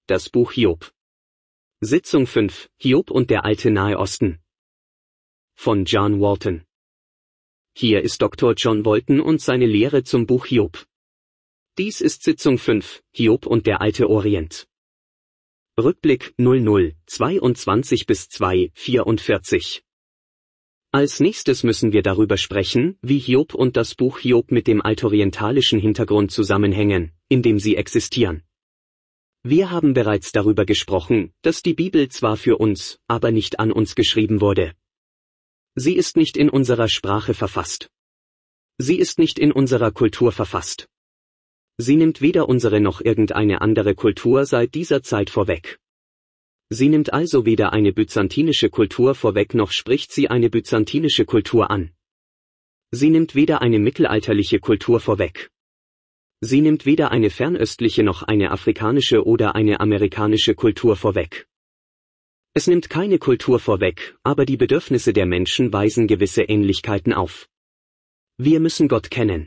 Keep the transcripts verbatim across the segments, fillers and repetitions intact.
das Buch Hiob. Sitzung fünf, Hiob und der alte Nahe Osten. Von John Walton. Hier ist Doktor John Walton und seine Lehre zum Buch Hiob. Dies ist Sitzung fünf, Hiob und der alte Orient. Rückblick null null zweiundzwanzig bis zwei vierundvierzig. Als nächstes müssen wir darüber sprechen, wie Hiob und das Buch Hiob mit dem altorientalischen Hintergrund zusammenhängen, in dem sie existieren. Wir haben bereits darüber gesprochen, dass die Bibel zwar für uns, aber nicht an uns geschrieben wurde. Sie ist nicht in unserer Sprache verfasst. Sie ist nicht in unserer Kultur verfasst. Sie nimmt weder unsere noch irgendeine andere Kultur seit dieser Zeit vorweg. Sie nimmt also weder eine byzantinische Kultur vorweg noch spricht sie eine byzantinische Kultur an. Sie nimmt weder eine mittelalterliche Kultur vorweg. Sie nimmt weder eine fernöstliche noch eine afrikanische oder eine amerikanische Kultur vorweg. Es nimmt keine Kultur vorweg, aber die Bedürfnisse der Menschen weisen gewisse Ähnlichkeiten auf. Wir müssen Gott kennen.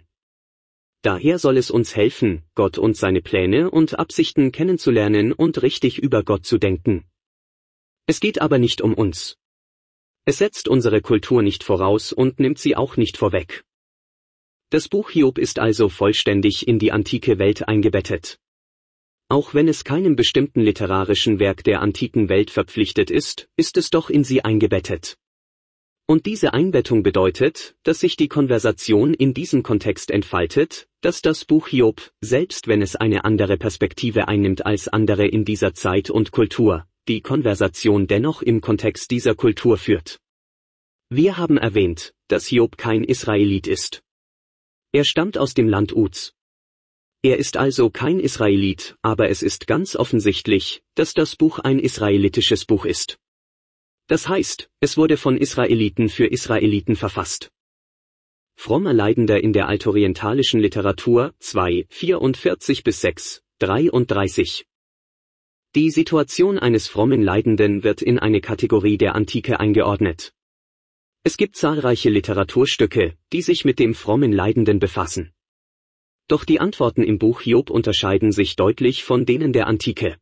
Daher soll es uns helfen, Gott und seine Pläne und Absichten kennenzulernen und richtig über Gott zu denken. Es geht aber nicht um uns. Es setzt unsere Kultur nicht voraus und nimmt sie auch nicht vorweg. Das Buch Hiob ist also vollständig in die antike Welt eingebettet. Auch wenn es keinem bestimmten literarischen Werk der antiken Welt verpflichtet ist, ist es doch in sie eingebettet. Und diese Einbettung bedeutet, dass sich die Konversation in diesem Kontext entfaltet, dass das Buch Hiob, selbst wenn es eine andere Perspektive einnimmt als andere in dieser Zeit und Kultur, die Konversation dennoch im Kontext dieser Kultur führt. Wir haben erwähnt, dass Hiob kein Israelit ist. Er stammt aus dem Land Uz. Er ist also kein Israelit, aber es ist ganz offensichtlich, dass das Buch ein israelitisches Buch ist. Das heißt, es wurde von Israeliten für Israeliten verfasst. Frommer Leidender in der altorientalischen Literatur zwei vierundvierzig bis sechs dreiunddreißig. Die Situation eines frommen Leidenden wird in eine Kategorie der Antike eingeordnet. Es gibt zahlreiche Literaturstücke, die sich mit dem frommen Leidenden befassen. Doch die Antworten im Buch Hiob unterscheiden sich deutlich von denen der Antike.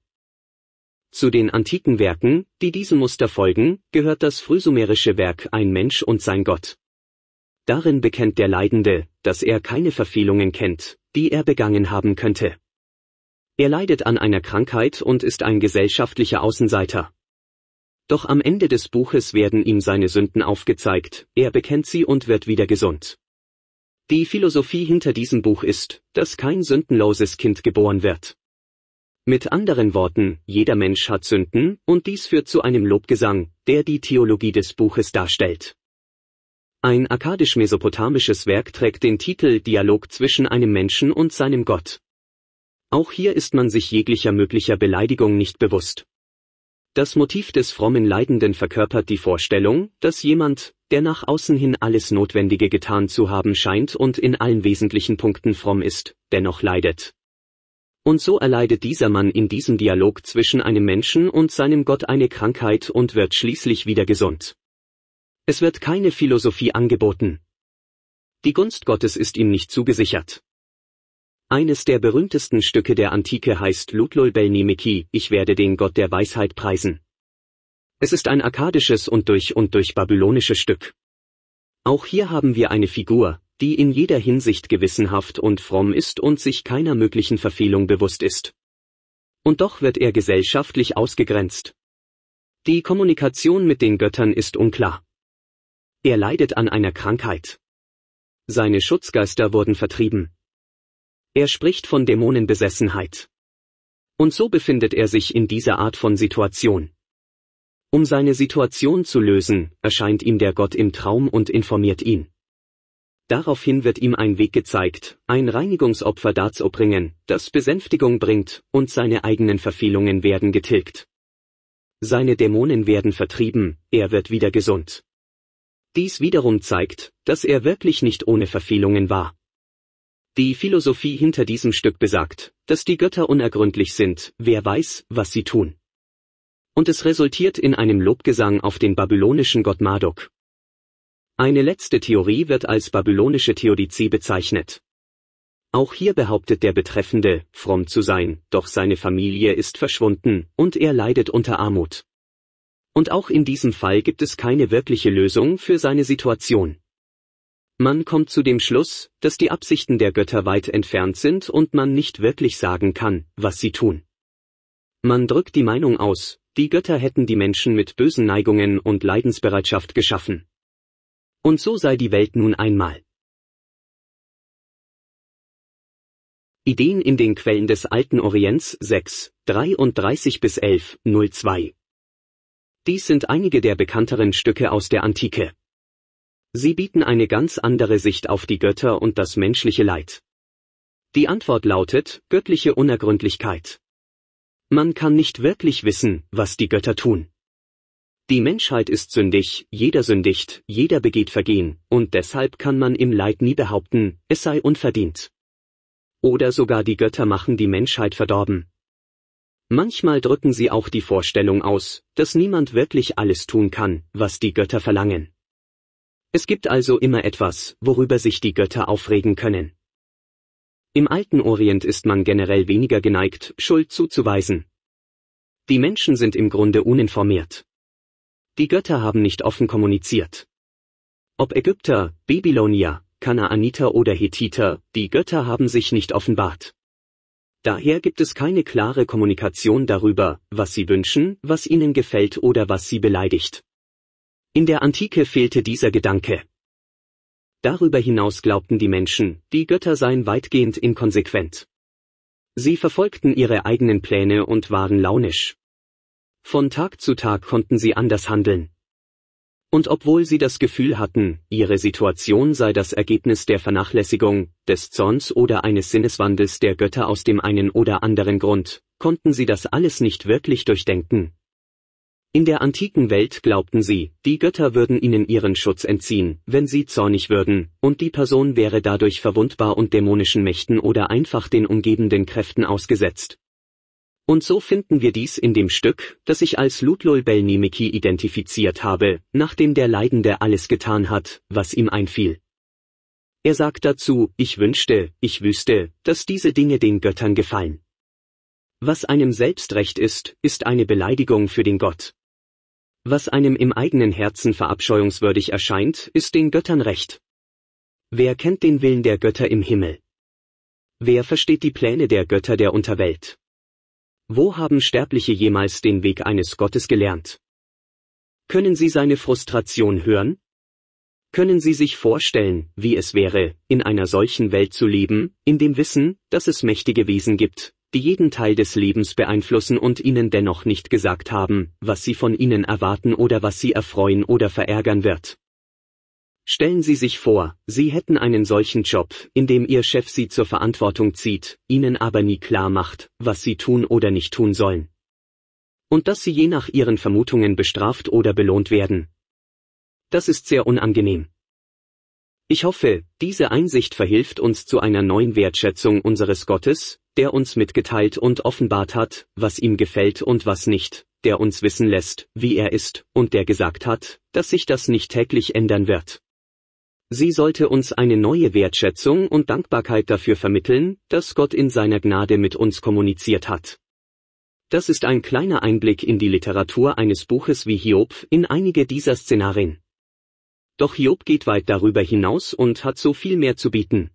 Zu den antiken Werken, die diesem Muster folgen, gehört das frühsumerische Werk Ein Mensch und sein Gott. Darin bekennt der Leidende, dass er keine Verfehlungen kennt, die er begangen haben könnte. Er leidet an einer Krankheit und ist ein gesellschaftlicher Außenseiter. Doch am Ende des Buches werden ihm seine Sünden aufgezeigt, er bekennt sie und wird wieder gesund. Die Philosophie hinter diesem Buch ist, dass kein sündenloses Kind geboren wird. Mit anderen Worten, jeder Mensch hat Sünden, und dies führt zu einem Lobgesang, der die Theologie des Buches darstellt. Ein akkadisch-mesopotamisches Werk trägt den Titel Dialog zwischen einem Menschen und seinem Gott. Auch hier ist man sich jeglicher möglicher Beleidigung nicht bewusst. Das Motiv des frommen Leidenden verkörpert die Vorstellung, dass jemand, der nach außen hin alles Notwendige getan zu haben scheint und in allen wesentlichen Punkten fromm ist, dennoch leidet. Und so erleidet dieser Mann in diesem Dialog zwischen einem Menschen und seinem Gott eine Krankheit und wird schließlich wieder gesund. Es wird keine Philosophie angeboten. Die Gunst Gottes ist ihm nicht zugesichert. Eines der berühmtesten Stücke der Antike heißt Lutlul Bel Nimiki, ich werde den Gott der Weisheit preisen. Es ist ein akkadisches und durch und durch babylonisches Stück. Auch hier haben wir eine Figur, die in jeder Hinsicht gewissenhaft und fromm ist und sich keiner möglichen Verfehlung bewusst ist. Und doch wird er gesellschaftlich ausgegrenzt. Die Kommunikation mit den Göttern ist unklar. Er leidet an einer Krankheit. Seine Schutzgeister wurden vertrieben. Er spricht von Dämonenbesessenheit. Und so befindet er sich in dieser Art von Situation. Um seine Situation zu lösen, erscheint ihm der Gott im Traum und informiert ihn. Daraufhin wird ihm ein Weg gezeigt, ein Reinigungsopfer darzubringen, das Besänftigung bringt, und seine eigenen Verfehlungen werden getilgt. Seine Dämonen werden vertrieben, er wird wieder gesund. Dies wiederum zeigt, dass er wirklich nicht ohne Verfehlungen war. Die Philosophie hinter diesem Stück besagt, dass die Götter unergründlich sind, wer weiß, was sie tun. Und es resultiert in einem Lobgesang auf den babylonischen Gott Marduk. Eine letzte Theorie wird als babylonische Theodizie bezeichnet. Auch hier behauptet der Betreffende, fromm zu sein, doch seine Familie ist verschwunden, und er leidet unter Armut. Und auch in diesem Fall gibt es keine wirkliche Lösung für seine Situation. Man kommt zu dem Schluss, dass die Absichten der Götter weit entfernt sind und man nicht wirklich sagen kann, was sie tun. Man drückt die Meinung aus, die Götter hätten die Menschen mit bösen Neigungen und Leidensbereitschaft geschaffen. Und so sei die Welt nun einmal. Ideen in den Quellen des Alten Orients sechs, dreiunddreißig bis elf, null zwei. Dies sind einige der bekannteren Stücke aus der Antike. Sie bieten eine ganz andere Sicht auf die Götter und das menschliche Leid. Die Antwort lautet, göttliche Unergründlichkeit. Man kann nicht wirklich wissen, was die Götter tun. Die Menschheit ist sündig, jeder sündigt, jeder begeht Vergehen, und deshalb kann man im Leid nie behaupten, es sei unverdient. Oder sogar die Götter machen die Menschheit verdorben. Manchmal drücken sie auch die Vorstellung aus, dass niemand wirklich alles tun kann, was die Götter verlangen. Es gibt also immer etwas, worüber sich die Götter aufregen können. Im Alten Orient ist man generell weniger geneigt, Schuld zuzuweisen. Die Menschen sind im Grunde uninformiert. Die Götter haben nicht offen kommuniziert. Ob Ägypter, Babylonier, Kanaaniter oder Hethiter, die Götter haben sich nicht offenbart. Daher gibt es keine klare Kommunikation darüber, was sie wünschen, was ihnen gefällt oder was sie beleidigt. In der Antike fehlte dieser Gedanke. Darüber hinaus glaubten die Menschen, die Götter seien weitgehend inkonsequent. Sie verfolgten ihre eigenen Pläne und waren launisch. Von Tag zu Tag konnten sie anders handeln. Und obwohl sie das Gefühl hatten, ihre Situation sei das Ergebnis der Vernachlässigung, des Zorns oder eines Sinneswandels der Götter aus dem einen oder anderen Grund, konnten sie das alles nicht wirklich durchdenken. In der antiken Welt glaubten sie, die Götter würden ihnen ihren Schutz entziehen, wenn sie zornig würden, und die Person wäre dadurch verwundbar und dämonischen Mächten oder einfach den umgebenden Kräften ausgesetzt. Und so finden wir dies in dem Stück, das ich als Lutlul Bel Nimeki identifiziert habe, nachdem der Leidende alles getan hat, was ihm einfiel. Er sagt dazu, ich wünschte, ich wüsste, dass diese Dinge den Göttern gefallen. Was einem selbst recht ist, ist eine Beleidigung für den Gott. Was einem im eigenen Herzen verabscheuungswürdig erscheint, ist den Göttern recht. Wer kennt den Willen der Götter im Himmel? Wer versteht die Pläne der Götter der Unterwelt? Wo haben Sterbliche jemals den Weg eines Gottes gelernt? Können sie seine Frustration hören? Können sie sich vorstellen, wie es wäre, in einer solchen Welt zu leben, in dem Wissen, dass es mächtige Wesen gibt, die jeden Teil des Lebens beeinflussen und ihnen dennoch nicht gesagt haben, was sie von ihnen erwarten oder was sie erfreuen oder verärgern wird? Stellen Sie sich vor, Sie hätten einen solchen Job, in dem Ihr Chef Sie zur Verantwortung zieht, Ihnen aber nie klar macht, was Sie tun oder nicht tun sollen. Und dass Sie je nach Ihren Vermutungen bestraft oder belohnt werden. Das ist sehr unangenehm. Ich hoffe, diese Einsicht verhilft uns zu einer neuen Wertschätzung unseres Gottes, der uns mitgeteilt und offenbart hat, was ihm gefällt und was nicht, der uns wissen lässt, wie er ist, und der gesagt hat, dass sich das nicht täglich ändern wird. Sie sollte uns eine neue Wertschätzung und Dankbarkeit dafür vermitteln, dass Gott in seiner Gnade mit uns kommuniziert hat. Das ist ein kleiner Einblick in die Literatur eines Buches wie Hiob in einige dieser Szenarien. Doch Hiob geht weit darüber hinaus und hat so viel mehr zu bieten.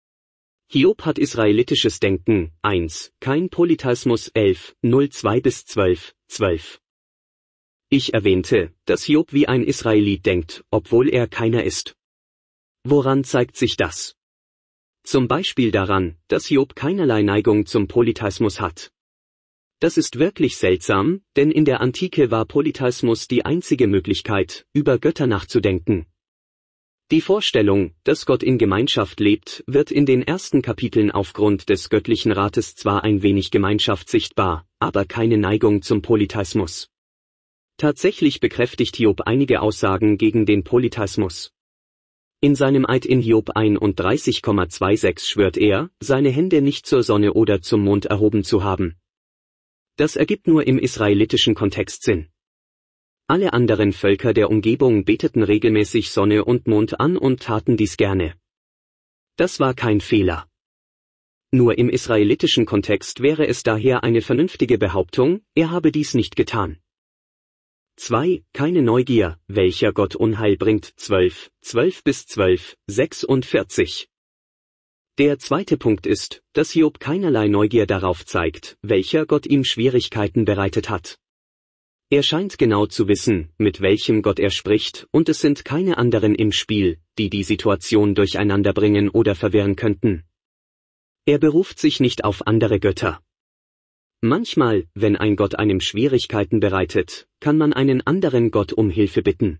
Hiob hat israelitisches Denken, eins, kein Polytheismus elf, null zwei bis zwölf, zwölf. Ich erwähnte, dass Hiob wie ein Israelit denkt, obwohl er keiner ist. Woran zeigt sich das? Zum Beispiel daran, dass Hiob keinerlei Neigung zum Polytheismus hat. Das ist wirklich seltsam, denn in der Antike war Polytheismus die einzige Möglichkeit, über Götter nachzudenken. Die Vorstellung, dass Gott in Gemeinschaft lebt, wird in den ersten Kapiteln aufgrund des göttlichen Rates zwar ein wenig Gemeinschaft sichtbar, aber keine Neigung zum Polytheismus. Tatsächlich bekräftigt Hiob einige Aussagen gegen den Polytheismus. In seinem Eid in Hiob einunddreißig Komma sechsundzwanzig schwört er, seine Hände nicht zur Sonne oder zum Mond erhoben zu haben. Das ergibt nur im israelitischen Kontext Sinn. Alle anderen Völker der Umgebung beteten regelmäßig Sonne und Mond an und taten dies gerne. Das war kein Fehler. Nur im israelitischen Kontext wäre es daher eine vernünftige Behauptung, er habe dies nicht getan. zwei. Keine Neugier, welcher Gott Unheil bringt. zwölf, zwölf bis zwölf, sechsundvierzig. Der zweite Punkt ist, dass Hiob keinerlei Neugier darauf zeigt, welcher Gott ihm Schwierigkeiten bereitet hat. Er scheint genau zu wissen, mit welchem Gott er spricht, und es sind keine anderen im Spiel, die die Situation durcheinander bringen oder verwirren könnten. Er beruft sich nicht auf andere Götter. Manchmal, wenn ein Gott einem Schwierigkeiten bereitet, kann man einen anderen Gott um Hilfe bitten.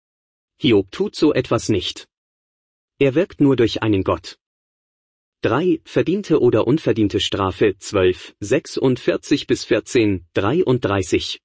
Hiob tut so etwas nicht. Er wirkt nur durch einen Gott. drei. Verdiente oder unverdiente Strafe. zwölf, sechsundvierzig bis vierzehn, dreiunddreißig.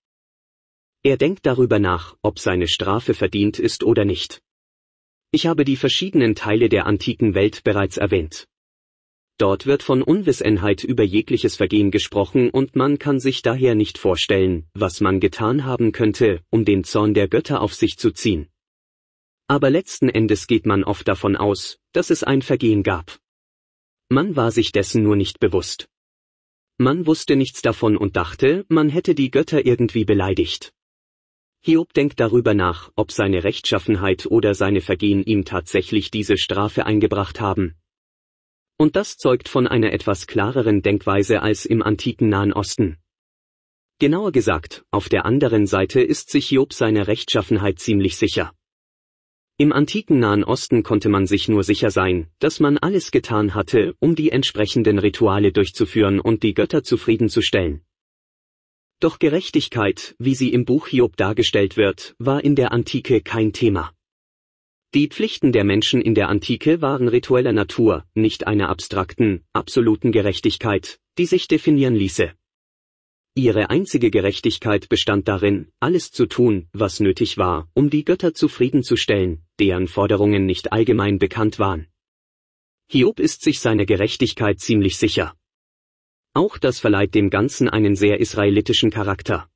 Er denkt darüber nach, ob seine Strafe verdient ist oder nicht. Ich habe die verschiedenen Teile der antiken Welt bereits erwähnt. Dort wird von Unwissenheit über jegliches Vergehen gesprochen und man kann sich daher nicht vorstellen, was man getan haben könnte, um den Zorn der Götter auf sich zu ziehen. Aber letzten Endes geht man oft davon aus, dass es ein Vergehen gab. Man war sich dessen nur nicht bewusst. Man wusste nichts davon und dachte, man hätte die Götter irgendwie beleidigt. Hiob denkt darüber nach, ob seine Rechtschaffenheit oder seine Vergehen ihm tatsächlich diese Strafe eingebracht haben. Und das zeugt von einer etwas klareren Denkweise als im antiken Nahen Osten. Genauer gesagt, auf der anderen Seite ist sich Hiob seiner Rechtschaffenheit ziemlich sicher. Im antiken Nahen Osten konnte man sich nur sicher sein, dass man alles getan hatte, um die entsprechenden Rituale durchzuführen und die Götter zufriedenzustellen. Doch Gerechtigkeit, wie sie im Buch Hiob dargestellt wird, war in der Antike kein Thema. Die Pflichten der Menschen in der Antike waren ritueller Natur, nicht einer abstrakten, absoluten Gerechtigkeit, die sich definieren ließe. Ihre einzige Gerechtigkeit bestand darin, alles zu tun, was nötig war, um die Götter zufriedenzustellen, deren Forderungen nicht allgemein bekannt waren. Hiob ist sich seiner Gerechtigkeit ziemlich sicher. Auch das verleiht dem Ganzen einen sehr israelitischen Charakter.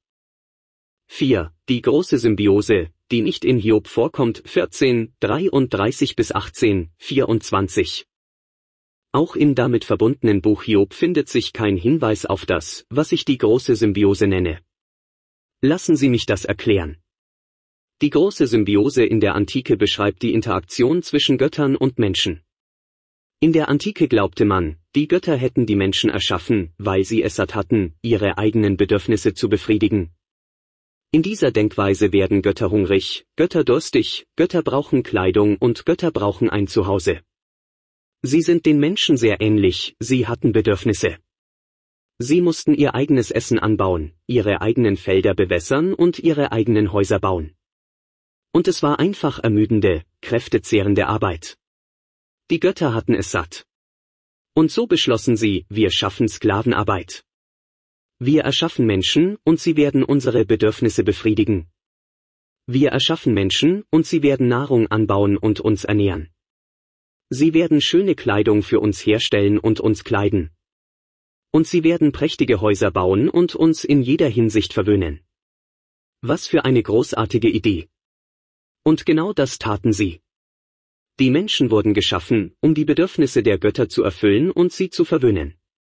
vier. Die große Symbiose, die nicht in Hiob vorkommt. vierzehn, dreiunddreißig bis achtzehn, vierundzwanzig. Auch im damit verbundenen Buch Hiob findet sich kein Hinweis auf das, was ich die große Symbiose nenne. Lassen Sie mich das erklären. Die große Symbiose in der Antike beschreibt die Interaktion zwischen Göttern und Menschen. In der Antike glaubte man, die Götter hätten die Menschen erschaffen, weil sie es satt hatten, ihre eigenen Bedürfnisse zu befriedigen. In dieser Denkweise werden Götter hungrig, Götter durstig, Götter brauchen Kleidung und Götter brauchen ein Zuhause. Sie sind den Menschen sehr ähnlich, sie hatten Bedürfnisse. Sie mussten ihr eigenes Essen anbauen, ihre eigenen Felder bewässern und ihre eigenen Häuser bauen. Und es war einfach ermüdende, kräftezehrende Arbeit. Die Götter hatten es satt. Und so beschlossen sie, wir schaffen Sklavenarbeit. Wir erschaffen Menschen, und sie werden unsere Bedürfnisse befriedigen. Wir erschaffen Menschen, und sie werden Nahrung anbauen und uns ernähren. Sie werden schöne Kleidung für uns herstellen und uns kleiden. Und sie werden prächtige Häuser bauen und uns in jeder Hinsicht verwöhnen. Was für eine großartige Idee. Und genau das taten sie. Die Menschen wurden geschaffen, um die Bedürfnisse der Götter zu erfüllen und sie zu verwöhnen.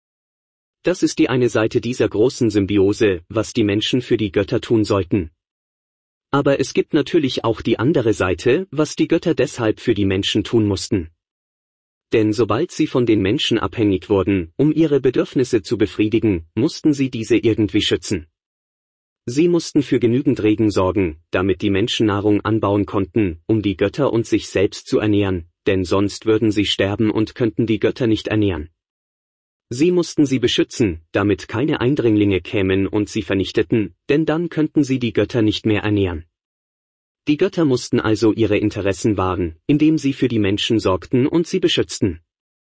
Das ist die eine Seite dieser großen Symbiose, was die Menschen für die Götter tun sollten. Aber es gibt natürlich auch die andere Seite, was die Götter deshalb für die Menschen tun mussten. Denn sobald sie von den Menschen abhängig wurden, um ihre Bedürfnisse zu befriedigen, mussten sie diese irgendwie schützen. Sie mussten für genügend Regen sorgen, damit die Menschen Nahrung anbauen konnten, um die Götter und sich selbst zu ernähren, denn sonst würden sie sterben und könnten die Götter nicht ernähren. Sie mussten sie beschützen, damit keine Eindringlinge kämen und sie vernichteten, denn dann könnten sie die Götter nicht mehr ernähren. Die Götter mussten also ihre Interessen wahren, indem sie für die Menschen sorgten und sie beschützten.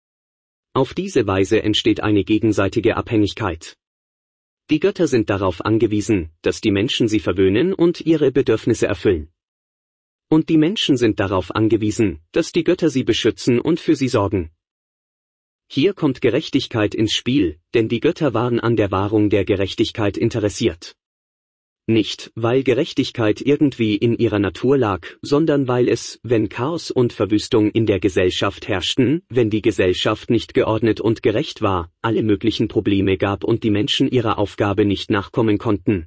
Auf diese Weise entsteht eine gegenseitige Abhängigkeit. Die Götter sind darauf angewiesen, dass die Menschen sie verwöhnen und ihre Bedürfnisse erfüllen. Und die Menschen sind darauf angewiesen, dass die Götter sie beschützen und für sie sorgen. Hier kommt Gerechtigkeit ins Spiel, denn die Götter waren an der Wahrung der Gerechtigkeit interessiert. Nicht, weil Gerechtigkeit irgendwie in ihrer Natur lag, sondern weil es, wenn Chaos und Verwüstung in der Gesellschaft herrschten, wenn die Gesellschaft nicht geordnet und gerecht war, alle möglichen Probleme gab und die Menschen ihrer Aufgabe nicht nachkommen konnten.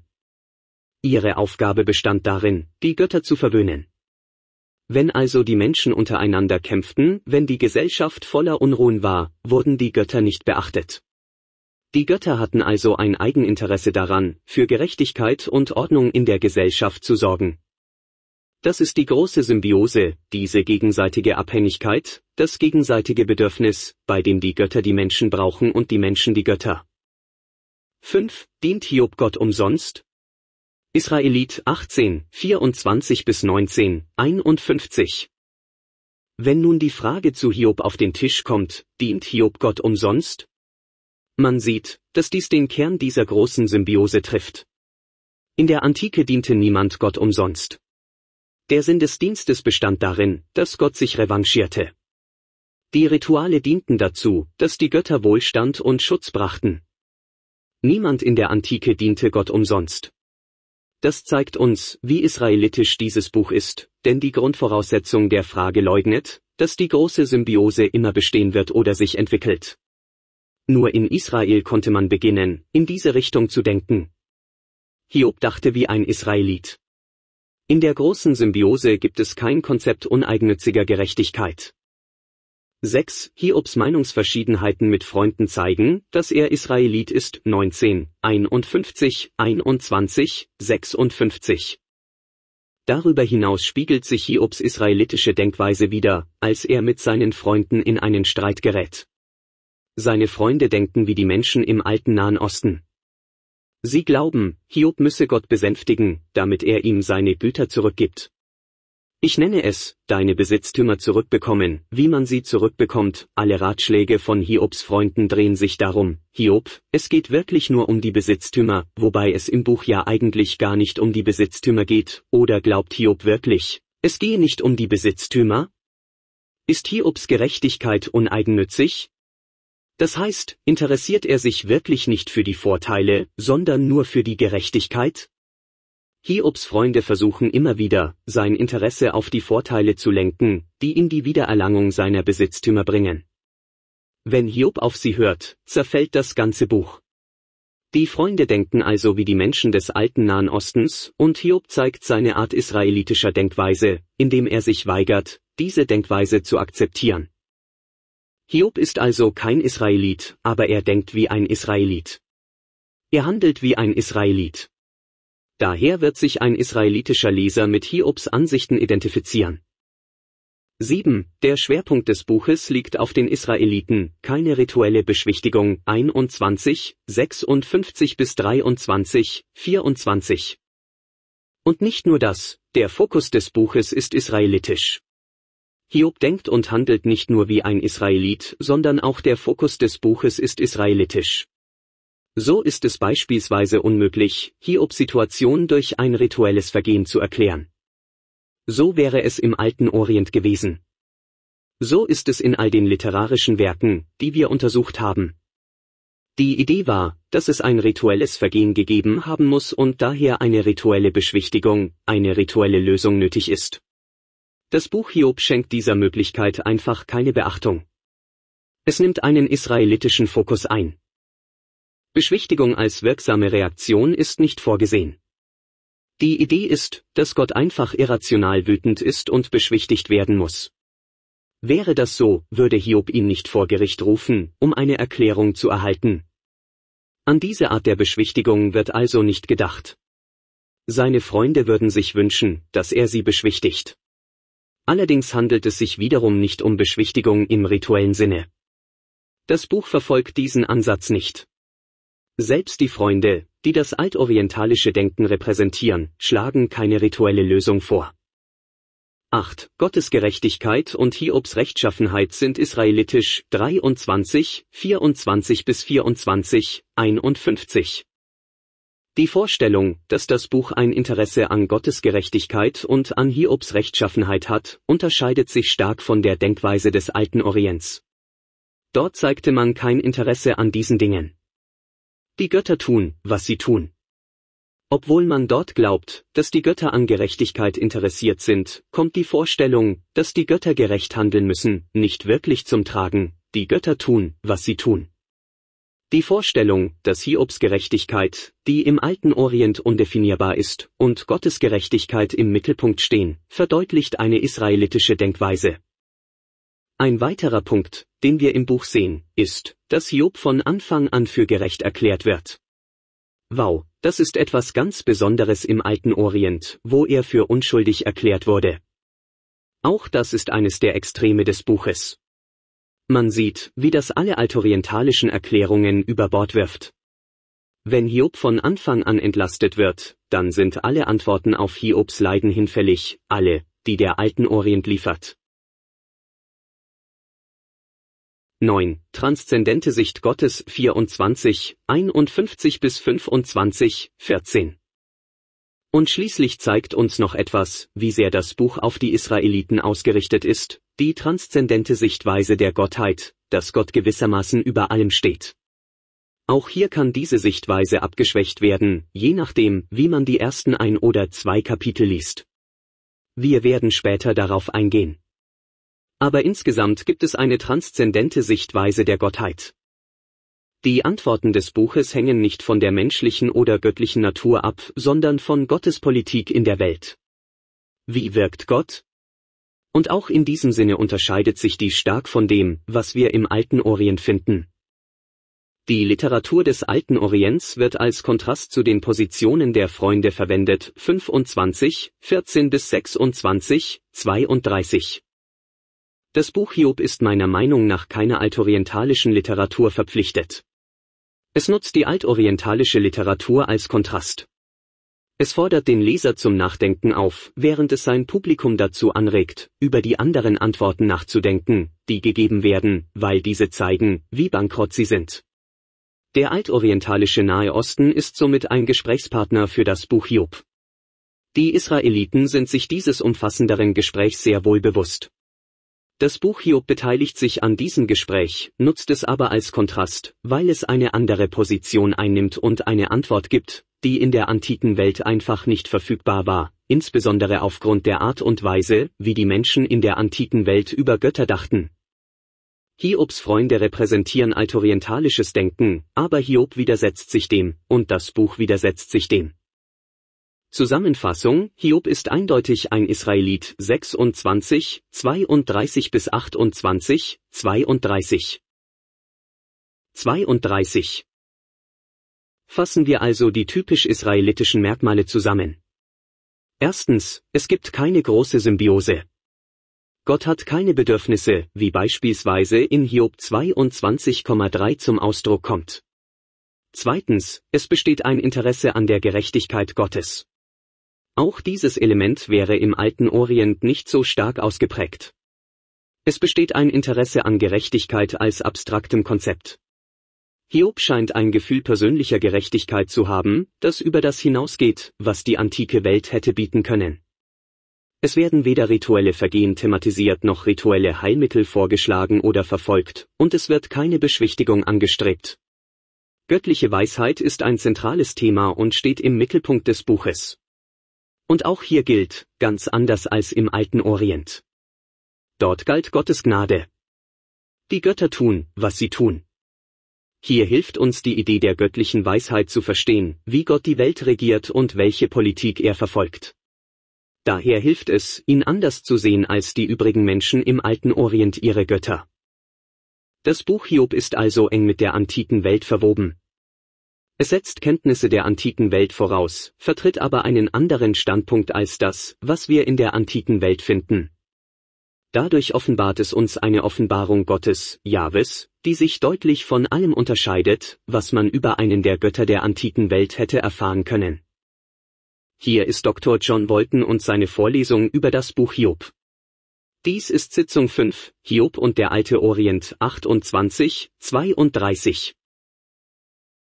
Ihre Aufgabe bestand darin, die Götter zu verwöhnen. Wenn also die Menschen untereinander kämpften, wenn die Gesellschaft voller Unruhen war, wurden die Götter nicht beachtet. Die Götter hatten also ein Eigeninteresse daran, für Gerechtigkeit und Ordnung in der Gesellschaft zu sorgen. Das ist die große Symbiose, diese gegenseitige Abhängigkeit, das gegenseitige Bedürfnis, bei dem die Götter die Menschen brauchen und die Menschen die Götter. fünf. Dient Hiob Gott umsonst? Israelit achtzehn, vierundzwanzig bis neunzehn, einundfünfzig. Wenn nun die Frage zu Hiob auf den Tisch kommt, dient Hiob Gott umsonst? Man sieht, dass dies den Kern dieser großen Symbiose trifft. In der Antike diente niemand Gott umsonst. Der Sinn des Dienstes bestand darin, dass Gott sich revanchierte. Die Rituale dienten dazu, dass die Götter Wohlstand und Schutz brachten. Niemand in der Antike diente Gott umsonst. Das zeigt uns, wie israelitisch dieses Buch ist, denn die Grundvoraussetzung der Frage leugnet, dass die große Symbiose immer bestehen wird oder sich entwickelt. Nur in Israel konnte man beginnen, in diese Richtung zu denken. Hiob dachte wie ein Israelit. In der großen Symbiose gibt es kein Konzept uneigennütziger Gerechtigkeit. sechs. Hiobs Meinungsverschiedenheiten mit Freunden zeigen, dass er Israelit ist. neunzehn, einundfünfzig, einundzwanzig, sechsundfünfzig. Darüber hinaus spiegelt sich Hiobs israelitische Denkweise wider, als er mit seinen Freunden in einen Streit gerät. Seine Freunde denken wie die Menschen im alten Nahen Osten. Sie glauben, Hiob müsse Gott besänftigen, damit er ihm seine Güter zurückgibt. Ich nenne es, deine Besitztümer zurückbekommen, wie man sie zurückbekommt. Alle Ratschläge von Hiobs Freunden drehen sich darum, Hiob, es geht wirklich nur um die Besitztümer, wobei es im Buch ja eigentlich gar nicht um die Besitztümer geht, oder glaubt Hiob wirklich, es gehe nicht um die Besitztümer? Ist Hiobs Gerechtigkeit uneigennützig? Das heißt, interessiert er sich wirklich nicht für die Vorteile, sondern nur für die Gerechtigkeit? Hiobs Freunde versuchen immer wieder, sein Interesse auf die Vorteile zu lenken, die ihm die Wiedererlangung seiner Besitztümer bringen. Wenn Hiob auf sie hört, zerfällt das ganze Buch. Die Freunde denken also wie die Menschen des alten Nahen Ostens, und Hiob zeigt seine Art israelitischer Denkweise, indem er sich weigert, diese Denkweise zu akzeptieren. Hiob ist also kein Israelit, aber er denkt wie ein Israelit. Er handelt wie ein Israelit. Daher wird sich ein israelitischer Leser mit Hiobs Ansichten identifizieren. sieben. Der Schwerpunkt des Buches liegt auf den Israeliten, keine rituelle Beschwichtigung. einundzwanzig, sechsundfünfzig bis dreiundzwanzig, vierundzwanzig. Und nicht nur das, der Fokus des Buches ist israelitisch. Hiob denkt und handelt nicht nur wie ein Israelit, sondern auch der Fokus des Buches ist israelitisch. So ist es beispielsweise unmöglich, Hiobs Situation durch ein rituelles Vergehen zu erklären. So wäre es im alten Orient gewesen. So ist es in all den literarischen Werken, die wir untersucht haben. Die Idee war, dass es ein rituelles Vergehen gegeben haben muss und daher eine rituelle Beschwichtigung, eine rituelle Lösung nötig ist. Das Buch Hiob schenkt dieser Möglichkeit einfach keine Beachtung. Es nimmt einen israelitischen Fokus ein. Beschwichtigung als wirksame Reaktion ist nicht vorgesehen. Die Idee ist, dass Gott einfach irrational wütend ist und beschwichtigt werden muss. Wäre das so, würde Hiob ihn nicht vor Gericht rufen, um eine Erklärung zu erhalten. An diese Art der Beschwichtigung wird also nicht gedacht. Seine Freunde würden sich wünschen, dass er sie beschwichtigt. Allerdings handelt es sich wiederum nicht um Beschwichtigung im rituellen Sinne. Das Buch verfolgt diesen Ansatz nicht. Selbst die Freunde, die das altorientalische Denken repräsentieren, schlagen keine rituelle Lösung vor. acht. Gottes Gerechtigkeit und Hiobs Rechtschaffenheit sind israelitisch. dreiundzwanzig, vierundzwanzig bis vierundzwanzig, einundfünfzig. Die Vorstellung, dass das Buch ein Interesse an Gottes Gerechtigkeit und an Hiobs Rechtschaffenheit hat, unterscheidet sich stark von der Denkweise des alten Orients. Dort zeigte man kein Interesse an diesen Dingen. Die Götter tun, was sie tun. Obwohl man dort glaubt, dass die Götter an Gerechtigkeit interessiert sind, kommt die Vorstellung, dass die Götter gerecht handeln müssen, nicht wirklich zum Tragen. Die Götter tun, was sie tun. Die Vorstellung, dass Hiobs Gerechtigkeit, die im alten Orient undefinierbar ist, und Gottes Gerechtigkeit im Mittelpunkt stehen, verdeutlicht eine israelitische Denkweise. Ein weiterer Punkt, den wir im Buch sehen, ist, dass Hiob von Anfang an für gerecht erklärt wird. Wow, das ist etwas ganz Besonderes im alten Orient, wo er für unschuldig erklärt wurde. Auch das ist eines der Extreme des Buches. Man sieht, wie das alle altorientalischen Erklärungen über Bord wirft. Wenn Hiob von Anfang an entlastet wird, dann sind alle Antworten auf Hiobs Leiden hinfällig, alle, die der alten Orient liefert. neun. Transzendente Sicht Gottes vierundzwanzig, einundfünfzig bis fünfundzwanzig, vierzehn. Und schließlich zeigt uns noch etwas, wie sehr das Buch auf die Israeliten ausgerichtet ist, die transzendente Sichtweise der Gottheit, dass Gott gewissermaßen über allem steht. Auch hier kann diese Sichtweise abgeschwächt werden, je nachdem, wie man die ersten ein oder zwei Kapitel liest. Wir werden später darauf eingehen. Aber insgesamt gibt es eine transzendente Sichtweise der Gottheit. Die Antworten des Buches hängen nicht von der menschlichen oder göttlichen Natur ab, sondern von Gottes Politik in der Welt. Wie wirkt Gott? Und auch in diesem Sinne unterscheidet sich die stark von dem, was wir im alten Orient finden. Die Literatur des alten Orients wird als Kontrast zu den Positionen der Freunde verwendet, fünfundzwanzig, vierzehn bis sechsundzwanzig, zweiunddreißig. Das Buch Hiob ist meiner Meinung nach keiner altorientalischen Literatur verpflichtet. Es nutzt die altorientalische Literatur als Kontrast. Es fordert den Leser zum Nachdenken auf, während es sein Publikum dazu anregt, über die anderen Antworten nachzudenken, die gegeben werden, weil diese zeigen, wie bankrott sie sind. Der altorientalische Nahe Osten ist somit ein Gesprächspartner für das Buch Hiob. Die Israeliten sind sich dieses umfassenderen Gesprächs sehr wohl bewusst. Das Buch Hiob beteiligt sich an diesem Gespräch, nutzt es aber als Kontrast, weil es eine andere Position einnimmt und eine Antwort gibt, die in der antiken Welt einfach nicht verfügbar war, insbesondere aufgrund der Art und Weise, wie die Menschen in der antiken Welt über Götter dachten. Hiobs Freunde repräsentieren altorientalisches Denken, aber Hiob widersetzt sich dem, und das Buch widersetzt sich dem. Zusammenfassung: Hiob ist eindeutig ein Israelit, sechsundzwanzig, zweiunddreißig bis achtundzwanzig, zweiunddreißig. zweiunddreißig. Fassen wir also die typisch israelitischen Merkmale zusammen. Erstens, es gibt keine große Symbiose. Gott hat keine Bedürfnisse, wie beispielsweise in Hiob zweiundzwanzig Komma drei zum Ausdruck kommt. Zweitens, es besteht ein Interesse an der Gerechtigkeit Gottes. Auch dieses Element wäre im alten Orient nicht so stark ausgeprägt. Es besteht ein Interesse an Gerechtigkeit als abstraktem Konzept. Hiob scheint ein Gefühl persönlicher Gerechtigkeit zu haben, das über das hinausgeht, was die antike Welt hätte bieten können. Es werden weder rituelle Vergehen thematisiert noch rituelle Heilmittel vorgeschlagen oder verfolgt, und es wird keine Beschwichtigung angestrebt. Göttliche Weisheit ist ein zentrales Thema und steht im Mittelpunkt des Buches. Und auch hier gilt, ganz anders als im alten Orient. Dort galt Gottes Gnade. Die Götter tun, was sie tun. Hier hilft uns die Idee der göttlichen Weisheit zu verstehen, wie Gott die Welt regiert und welche Politik er verfolgt. Daher hilft es, ihn anders zu sehen als die übrigen Menschen im alten Orient ihre Götter. Das Buch Hiob ist also eng mit der antiken Welt verwoben. Es setzt Kenntnisse der antiken Welt voraus, vertritt aber einen anderen Standpunkt als das, was wir in der antiken Welt finden. Dadurch offenbart es uns eine Offenbarung Gottes, Jahwes, die sich deutlich von allem unterscheidet, was man über einen der Götter der antiken Welt hätte erfahren können. Hier ist Doktor John Walton und seine Vorlesung über das Buch Hiob. Dies ist Sitzung fünf, Hiob und der alte Orient, achtundzwanzig, zweiunddreißig.